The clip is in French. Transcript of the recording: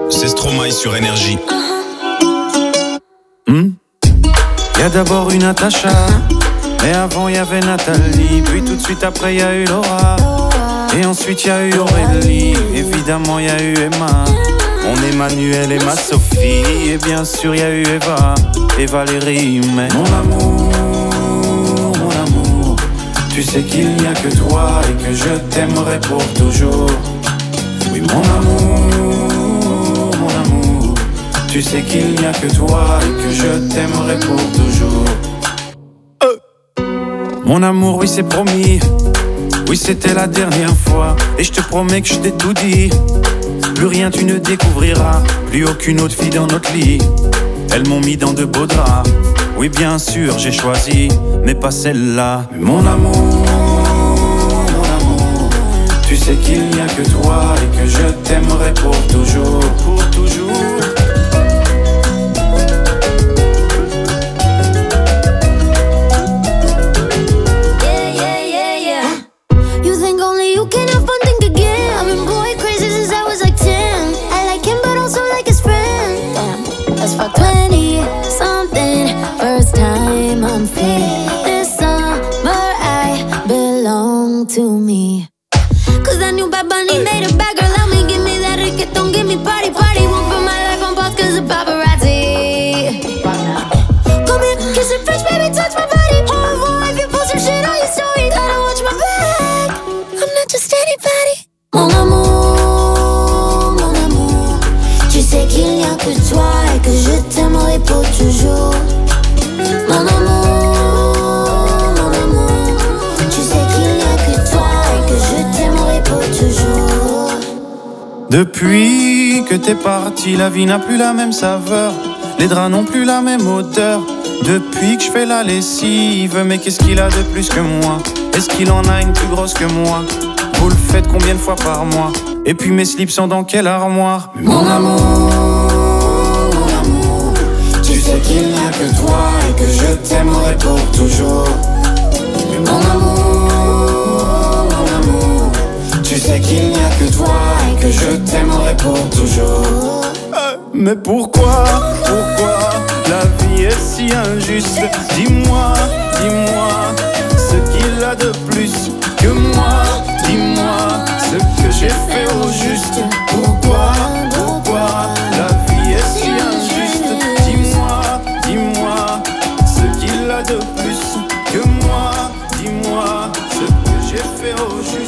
C'est Stromae sur Énergie. Y'a d'abord une Natacha, et avant y'avait Nathalie, puis tout de suite après y'a eu Laura, et ensuite y'a eu Aurélie, évidemment y'a eu Emma, mon Emmanuel et ma Sophie, et bien sûr y'a eu Eva et Valérie, mais mon amour, tu sais qu'il n'y a que toi et que je t'aimerai pour toujours. Oui mon amour, tu sais qu'il n'y a que toi et que je t'aimerai pour toujours. Mon amour, oui c'est promis, oui c'était la dernière fois, et je te promets que je t'ai tout dit. Plus rien tu ne découvriras, plus aucune autre fille dans notre lit. Elles m'ont mis dans de beaux draps, oui bien sûr j'ai choisi, mais pas celle-là. Mon amour, tu sais qu'il n'y a que toi et que je t'aimerai pour toujours, pour toujours. To me, 'cause I knew Bad Bunny made a bad girl love me. Give me that reggaeton, give me party. Won't put my life on pause 'cause of paparazzi. Come here, kiss it fresh, baby, touch my body. Au revoir if you post some shit on your story. Gotta watch my back, I'm not just anybody. Mon amour, tu sais qu'il n'y a que toi et que je t'aimerai pour toujours. Mon amour, depuis que t'es parti, la vie n'a plus la même saveur. Les draps n'ont plus la même odeur. Depuis que je fais la lessive, mais qu'est-ce qu'il a de plus que moi? Est-ce qu'il en a une plus grosse que moi? Vous le faites combien de fois par mois? Et puis mes slips sont dans quelle armoire? Mon amour, tu sais qu'il n'y a que toi et que je t'aimerai pour toujours. Mais mon amour, tu sais qu'il n'y a que toi et que je t'aimerai pour toujours. Mais pourquoi la vie est si injuste? Dis-moi, ce qu'il a de plus